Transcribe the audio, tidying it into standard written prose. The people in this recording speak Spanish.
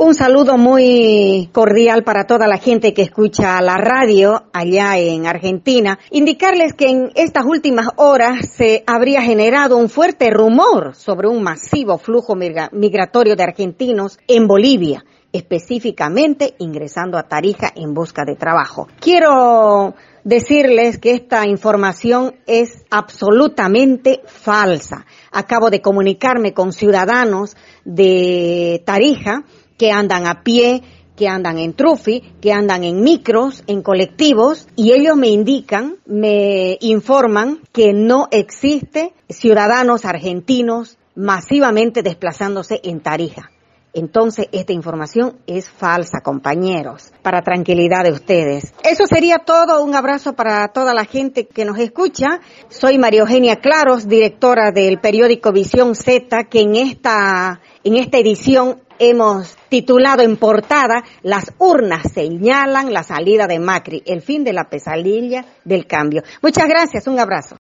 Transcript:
Un saludo muy cordial para toda la gente que escucha la radio allá en Argentina. Indicarles que en estas últimas horas se habría generado un fuerte rumor sobre un masivo flujo migratorio de argentinos en Bolivia, específicamente ingresando a Tarija en busca de trabajo. Quiero decirles que esta información es absolutamente falsa. Acabo de comunicarme con ciudadanos de Tarija que andan a pie, que andan en trufi, que andan en micros, en colectivos, y ellos me informan que no existe ciudadanos argentinos masivamente desplazándose en Tarija. Entonces, esta información es falsa, compañeros, para tranquilidad de ustedes. Eso sería todo. Un abrazo para toda la gente que nos escucha. Soy María Eugenia Claros, directora del periódico Visión Z, que en esta edición hemos titulado en portada: Las urnas señalan la salida de Macri, el fin de la pesadilla del cambio. Muchas gracias, un abrazo.